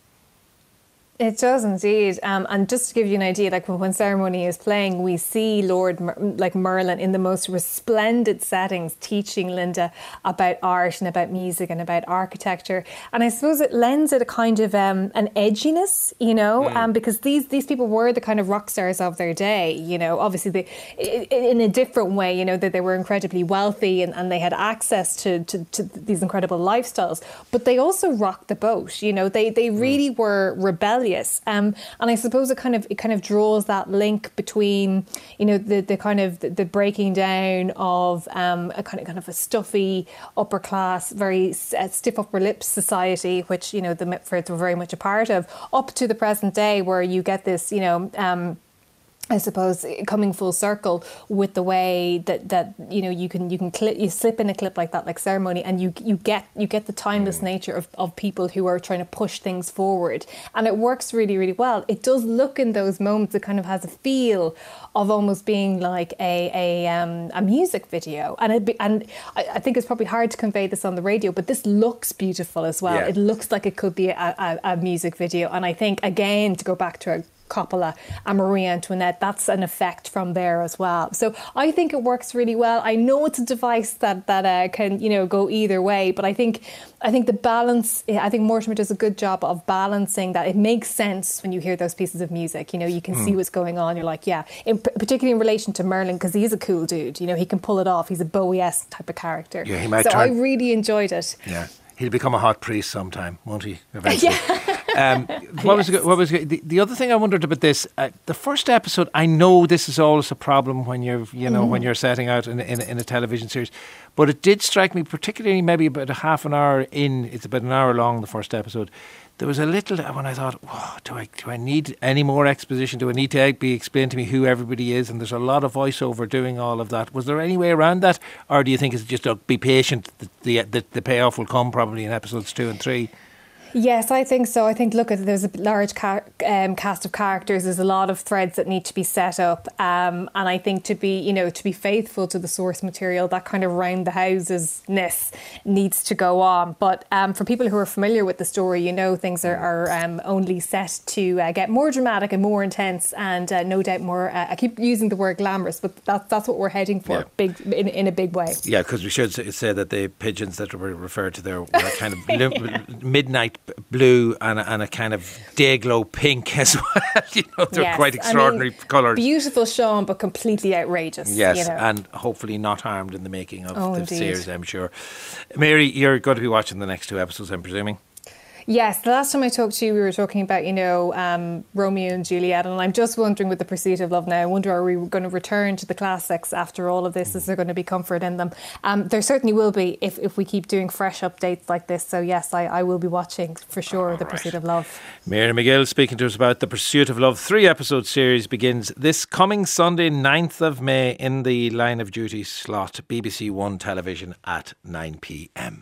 It does indeed, um, and just to give you an idea, like when Ceremony is playing, we see Lord Mer- like Merlin in the most resplendent settings, teaching Linda about art and about music and about architecture. And I suppose it lends it a kind of um, an edginess, you know, mm. um, because these these people were the kind of rock stars of their day, you know. Obviously, they, in a different way, you know, that they were incredibly wealthy and, and they had access to, to, to these incredible lifestyles, but they also rocked the boat, you know. They they really mm. were rebellious. Um, and I suppose it kind of it kind of draws that link between, you know, the, the kind of the, the breaking down of um, a kind of kind of a stuffy upper class, very uh, stiff upper lip society, which, you know, the Mitfords were very much a part of, up to the present day, where you get this, you know. Um, I suppose coming full circle with the way that, that you know you can you can clip, you slip in a clip like that, like Ceremony, and you you get you get the timeless nature of, of people who are trying to push things forward, and it works really really well. It does look in those moments, it kind of has a feel of almost being like a a um, a music video, and it be, and I, I think it's probably hard to convey this on the radio, but this looks beautiful as well. Yeah. It looks like it could be a, a, a music video, and I think again to go back to a Coppola and Marie Antoinette, that's an effect from there as well. So I think it works really well. I know it's a device that that uh, can, you know, go either way, but I think I think the balance, I think Mortimer does a good job of balancing that. It makes sense when you hear those pieces of music. You know, you can mm. see what's going on. You're like, yeah, in, particularly in relation to Merlin, because he's a cool dude. You know, he can pull it off. He's a Bowie-esque type of character. Yeah, he might so turn. I really enjoyed it. Yeah. He'll become a hot priest sometime, won't he? Eventually. Yeah. um, what yes. was what was the, the other thing I wondered about this? Uh, the first episode. I know this is always a problem when you're you know mm. when you're setting out in, in in a television series, but it did strike me, particularly maybe about a half an hour in. It's about an hour long. The first episode. There was a little when I thought, oh, do I do I need any more exposition? Do I need to be explained to me who everybody is? And there's a lot of voiceover doing all of that. Was there any way around that, or do you think it's just uh, be patient? The, the the the payoff will come probably in episodes two and three. Yes, I think so. I think, look, there's a large ca- um, cast of characters. There's a lot of threads that need to be set up. Um, and I think to be, you know, to be faithful to the source material, that kind of round the houses-ness needs to go on. But um, for people who are familiar with the story, you know, things are, are um, only set to uh, get more dramatic and more intense and uh, no doubt more, uh, I keep using the word glamorous, but that's, that's what we're heading for, yeah. big in, in a big way. Yeah, because we should say that the pigeons that were referred to there were kind of midnight blue and a, and a kind of day glow pink as well. You know, they're yes. quite extraordinary I mean, colours. Beautiful shown, but completely outrageous. Yes, you know. And hopefully not harmed in the making of oh, the indeed. series, I'm sure. Mary, you're going to be watching the next two episodes, I'm presuming. Yes, the last time I talked to you, we were talking about, you know, um, Romeo and Juliet, and I'm just wondering with The Pursuit of Love now, I wonder, are we going to return to the classics after all of this? Is there going to be comfort in them? Um, there certainly will be if, if we keep doing fresh updates like this. So yes, I, I will be watching for sure all The right. Pursuit of Love. Mary McGill speaking to us about The Pursuit of Love. Three episode series begins this coming Sunday, ninth of May, in the Line of Duty slot, B B C One television at nine p.m.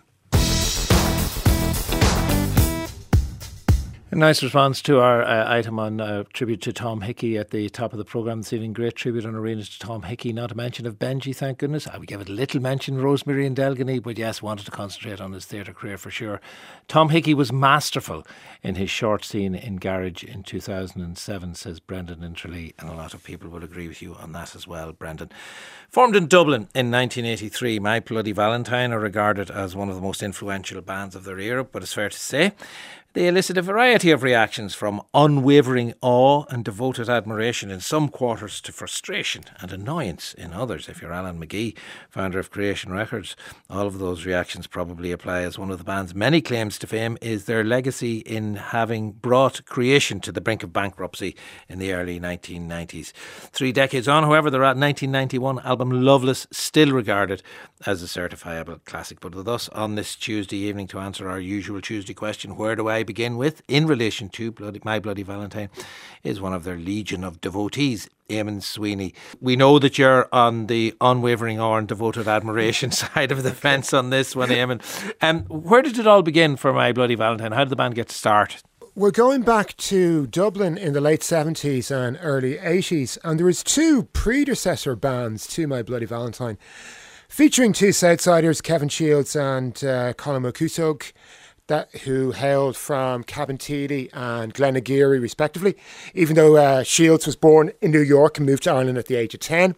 A nice response to our uh, item on uh, tribute to Tom Hickey at the top of the programme this evening. Great tribute on Arenas to Tom Hickey. Not a mention of Benji, thank goodness. I would give it a little mention, Rosemary and Delgany, but yes, wanted to concentrate on his theatre career for sure. Tom Hickey was masterful in his short scene in Garage in two thousand seven, says Brendan in Tralee, and a lot of people will agree with you on that as well, Brendan. Formed in Dublin in nineteen eighty-three, My Bloody Valentine are regarded as one of the most influential bands of their era, but it's fair to say They elicit a variety of reactions, from unwavering awe and devoted admiration in some quarters to frustration and annoyance in others. If you're Alan McGee, founder of Creation Records, all of those reactions probably apply, as one of the band's many claims to fame is their legacy in having brought Creation to the brink of bankruptcy in the early nineteen nineties. Three decades on, however, the nineteen ninety-one album Loveless still regarded as a certifiable classic. But with us on this Tuesday evening to answer our usual Tuesday question, where do I begin with, in relation to Bloody, My Bloody Valentine, is one of their legion of devotees, Eamon Sweeney. We know that you're on the unwavering awe and devoted admiration side of the fence on this one, Eamon. Um, where did it all begin for My Bloody Valentine? How did the band get started? We're going back to Dublin in the late seventies and early eighties, and there was two predecessor bands to My Bloody Valentine, featuring two Southsiders, Kevin Shields and uh, Colin O'Cusog, that who hailed from Cabinteely and Glenageary respectively, even though uh, Shields was born in New York and moved to Ireland at the age of ten.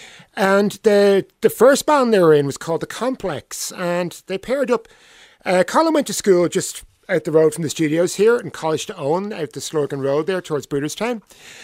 And the the first band they were in was called The Complex, and they paired up. Uh, Colin went to school just out the road from the studios here in College to Owen, out the Slorgan Road there towards Booterstown.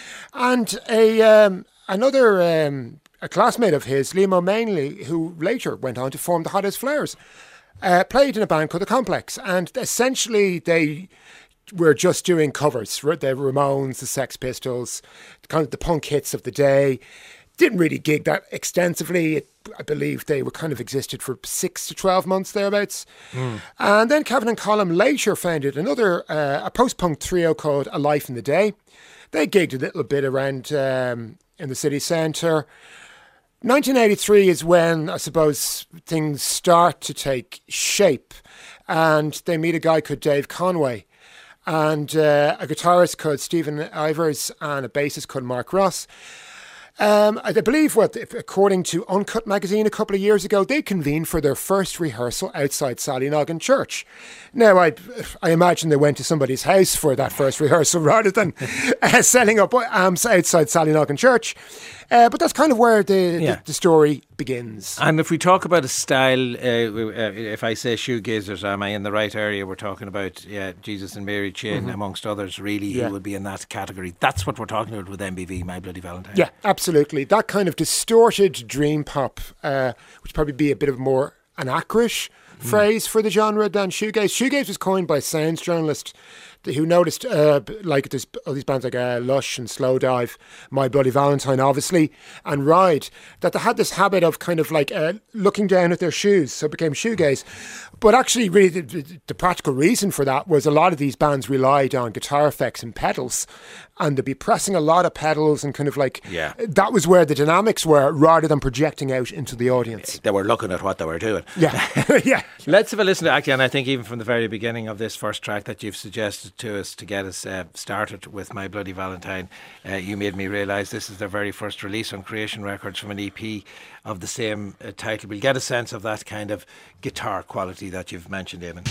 And a um, another um, a classmate of his, Liam O'Manley, who later went on to form the Hot House Flowers, uh, played in a band called The Complex. And essentially they were just doing covers, the Ramones, the Sex Pistols, kind of the punk hits of the day. Didn't really gig that extensively. It, I believe they were kind of existed for six to twelve months thereabouts. Mm. And then Kevin and Colin later founded another, uh, a post-punk trio called A Life in the Day. They gigged a little bit around um, in the city centre. nineteen eighty-three is when, I suppose, things start to take shape. And they meet a guy called Dave Conway, and uh, a guitarist called Stephen Ivers, and a bassist called Mark Ross. Um, I believe, what, according to Uncut magazine a couple of years ago, they convened for their first rehearsal outside Sallynoggin Church. Now, I I imagine they went to somebody's house for that first rehearsal rather than uh, setting up amps outside Sallynoggin Church. Uh, but that's kind of where the, yeah. the, the story begins. And if we talk about a style, uh, if I say shoegazers, am I in the right area? We're talking about yeah, Jesus and Mary Chain, mm-hmm. amongst others, really, yeah. who would be in that category. That's what we're talking about with M B V, My Bloody Valentine. Yeah, absolutely. That kind of distorted dream pop, uh, which probably be a bit of more an accurate mm. phrase for the genre than shoegaze. Shoegaze was coined by a sounds journalist who noticed, uh, like there's all these bands like uh, Lush and Slowdive, My Bloody Valentine, obviously, and Ride, that they had this habit of kind of like uh, looking down at their shoes, so it became shoegaze. But actually, really, the, the practical reason for that was a lot of these bands relied on guitar effects and pedals, and they'd be pressing a lot of pedals and kind of like, yeah. that was where the dynamics were, rather than projecting out into the audience. They were looking at what they were doing. Yeah, yeah. Let's have a listen to, actually, and I think even from the very beginning of this first track that you've suggested to us to get us uh, started with My Bloody Valentine, uh, you made me realise this is their very first release on Creation Records from an E P of the same uh, title. We'll get a sense of that kind of guitar quality that you've mentioned, Eamon.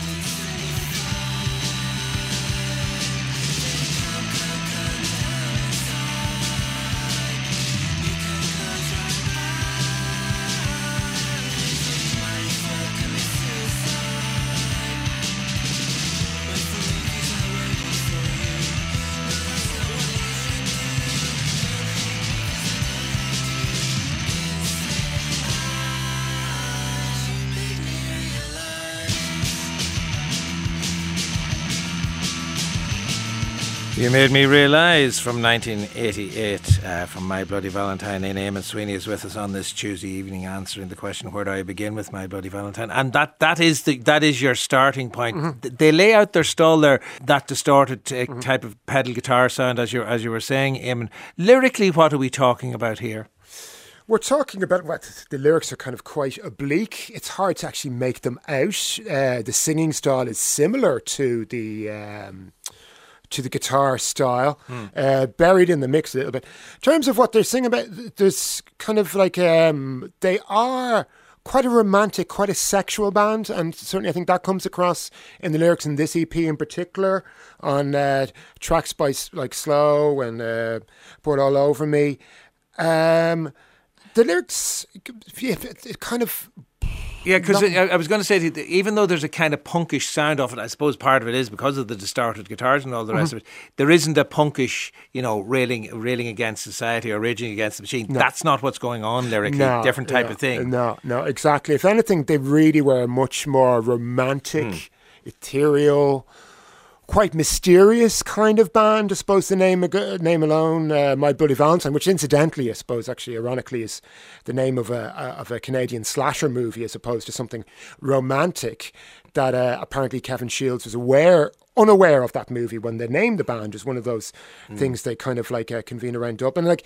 You made me realise from nineteen eighty-eight, uh, from My Bloody Valentine. Eamon Sweeney is with us on this Tuesday evening, answering the question, where do I begin with My Bloody Valentine? And that that is the that is your starting point. Mm-hmm. They lay out their stall there, that distorted t- mm-hmm. type of pedal guitar sound, as you as you were saying, Eamon. Lyrically, what are we talking about here? We're talking about what the lyrics are kind of quite oblique. It's hard to actually make them out. Uh, the singing style is similar to the um, to the guitar style, mm. uh, buried in the mix a little bit. In terms of what they're singing about, there's kind of like um, they are quite a romantic, quite a sexual band, and certainly I think that comes across in the lyrics in this E P in particular, on uh, tracks by like Slow and uh, Pour It All Over Me. Um, the lyrics, yeah, it kind of Yeah, because I, I was going to say, that even though there's a kind of punkish sound of it, I suppose part of it is because of the distorted guitars and all the rest mm-hmm. of it. There isn't a punkish, you know, railing railing against society or raging against the machine. No. That's not what's going on lyrically. No, different type yeah, of thing. No, no, exactly. If anything, they really were much more romantic, mm. ethereal, quite mysterious kind of band, I suppose the name name alone, uh, My Bloody Valentine, which incidentally, I suppose, actually, ironically, is the name of a, a of a Canadian slasher movie as opposed to something romantic that uh, apparently Kevin Shields was aware, unaware of that movie when they named the band. Is one of those mm. things they kind of like uh, convene around Dublin. Like,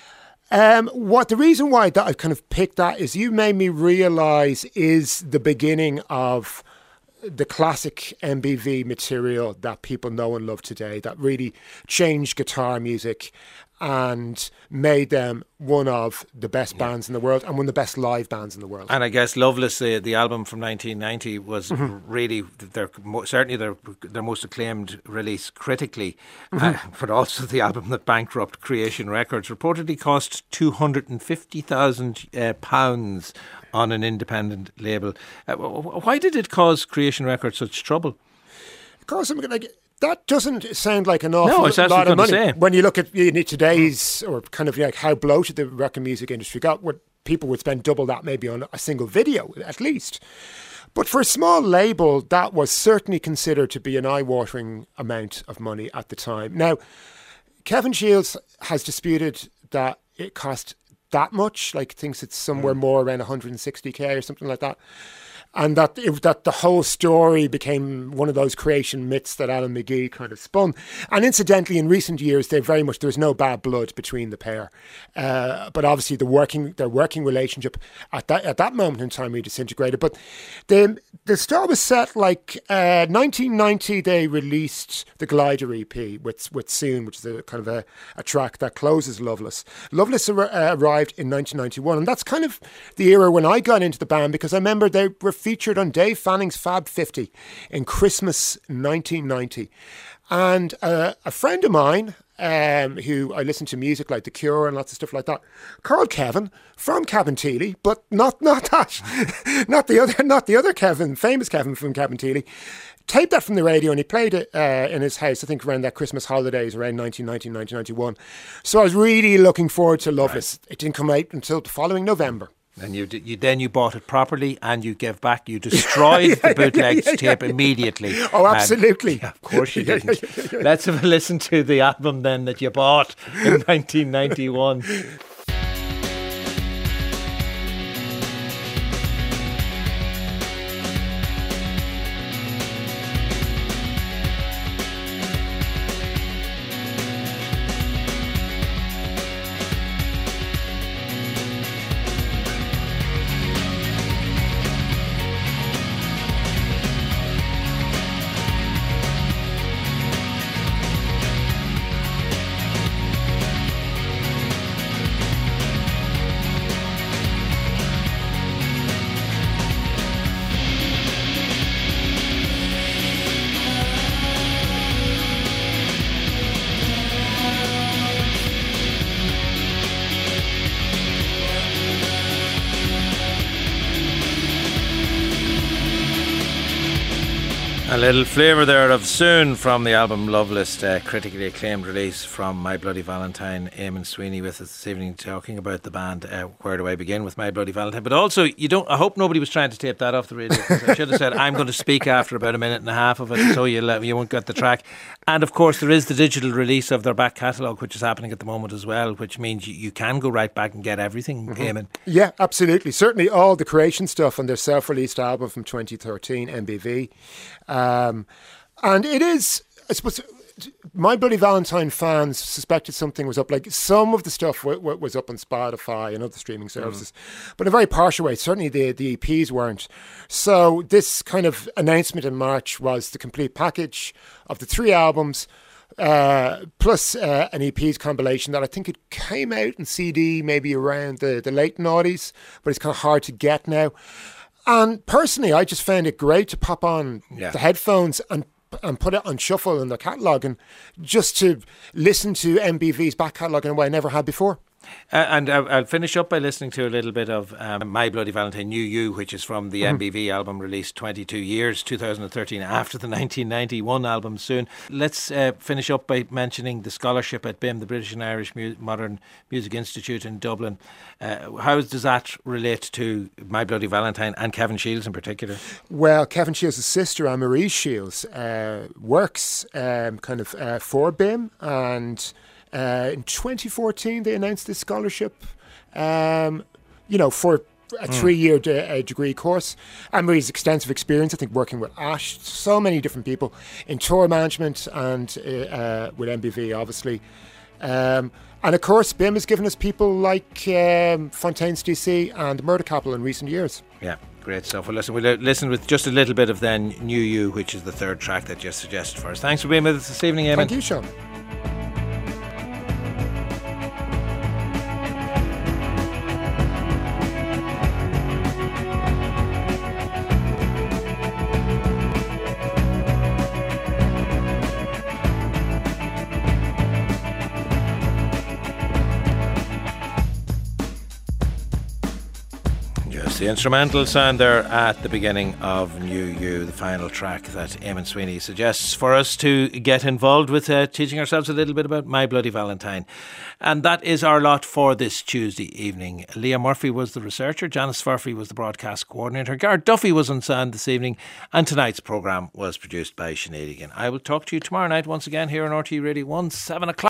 um, what the reason why that I've kind of picked that is you made me realise is the beginning of the classic M B V material that people know and love today, that really changed guitar music and made them one of the best yeah. bands in the world and one of the best live bands in the world. And I guess Loveless, uh, the album from nineteen ninety, was mm-hmm. really their certainly their their most acclaimed release critically, mm-hmm. uh, but also the album that bankrupt Creation Records. Reportedly cost two hundred and fifty thousand uh, pounds on an independent label. Uh, why did it cause Creation Records such trouble? Because I mean, like, that doesn't sound like an awful no, lot of money. Say. When you look at you know, today's, or kind of like how bloated the record music industry got, where people would spend double that maybe on a single video at least. But for a small label, that was certainly considered to be an eye-watering amount of money at the time. Now, Kevin Shields has disputed that it cost that much, like thinks it's somewhere mm. more around one hundred sixty k or something like that. And that it, that the whole story became one of those creation myths that Alan McGee kind of spun. And incidentally, in recent years, they very much there's no bad blood between the pair. Uh, but obviously, the working their working relationship at that at that moment in time really disintegrated. But the the star was set like uh, nineteen ninety. They released the Glider E P with with Soon, which is a kind of a, a track that closes Loveless. Loveless ar- uh, arrived in nineteen ninety-one, and that's kind of the era when I got into the band because I remember they were featured on Dave Fanning's Fab fifty in Christmas nineteen ninety. And uh, a friend of mine, um, who I listened to music like The Cure and lots of stuff like that, called Kevin from Cabinteely, but not not that, not the other, not the other Kevin, famous Kevin from Cabinteely. Taped that from the radio and he played it uh, in his house, I think around that Christmas holidays around nineteen ninety, nineteen ninety-one. So I was really looking forward to Loveless. Right. It didn't come out until the following November. And you, you then you bought it properly and you gave back, you destroyed yeah, the bootlegs yeah, yeah, tape yeah. immediately. Oh, absolutely. Yeah, of course you didn't. yeah, yeah, yeah. Let's have a listen to the album then that you bought in nineteen ninety-one. A little flavour there of Soon from the album Loveless, uh, critically acclaimed release from My Bloody Valentine. Eamon Sweeney with us this evening talking about the band. Uh, where do I begin with My Bloody Valentine? But also, you don't. I hope nobody was trying to tape that off the radio. I should have said I'm going to speak after about a minute and a half of it, so you you won't get the track. And of course, there is the digital release of their back catalogue, which is happening at the moment as well, which means you, you can go right back and get everything. Mm-hmm. Eamon. Yeah, absolutely. Certainly, all the Creation stuff on their self-released album from twenty thirteen, M B V. Um, and it is, I suppose, My Bloody Valentine fans suspected something was up. Like some of the stuff w- w- was up on Spotify and other streaming services, mm. but in a very partial way. Certainly the, the E Ps weren't. So this kind of announcement in March was the complete package of the three albums, uh, plus uh, an E Ps compilation that I think it came out in C D maybe around the, the late noughties, but it's kind of hard to get now. And personally, I just found it great to pop on yeah. the headphones and and put it on shuffle in the catalogue and just to listen to M B V's back catalogue in a way I never had before. Uh, and I'll, I'll finish up by listening to a little bit of um, My Bloody Valentine Knew You, which is from the mm-hmm. M B V album released twenty-two years, two thousand thirteen, after the nineteen ninety-one album soon. Let's uh, finish up by mentioning the scholarship at B I M, the British and Irish Mu- Modern Music Institute in Dublin. Uh, how does that relate to My Bloody Valentine and Kevin Shields in particular? Well, Kevin Shields' sister, Anne-Marie Shields, uh, works um, kind of uh, for B I M, and uh, in twenty fourteen they announced this scholarship, um, you know, for a three-year de- uh, degree course. Anne-Marie's extensive experience, I think, working with Ash, so many different people in tour management and uh, uh, with M B V, obviously. Um, and of course, B I M has given us people like um, Fontaines D C and Murder Capital in recent years. Yeah, great stuff. Well, listen, we'll listen with just a little bit of then Knew You, which is the third track that you suggested for us. Thanks for being with us this evening, Eamon. Thank you, Sean. The instrumental sound there at the beginning of Knew You, the final track that Eamon Sweeney suggests for us to get involved with, uh, teaching ourselves a little bit about My Bloody Valentine. And that is our lot for this Tuesday evening. Leah Murphy was the researcher, Janice Furphy was the broadcast coordinator, Gareth Duffy was on sound this evening, and tonight's programme was produced by Sinead Egan. I will talk to you tomorrow night once again here on R T E Radio one, seven o'clock.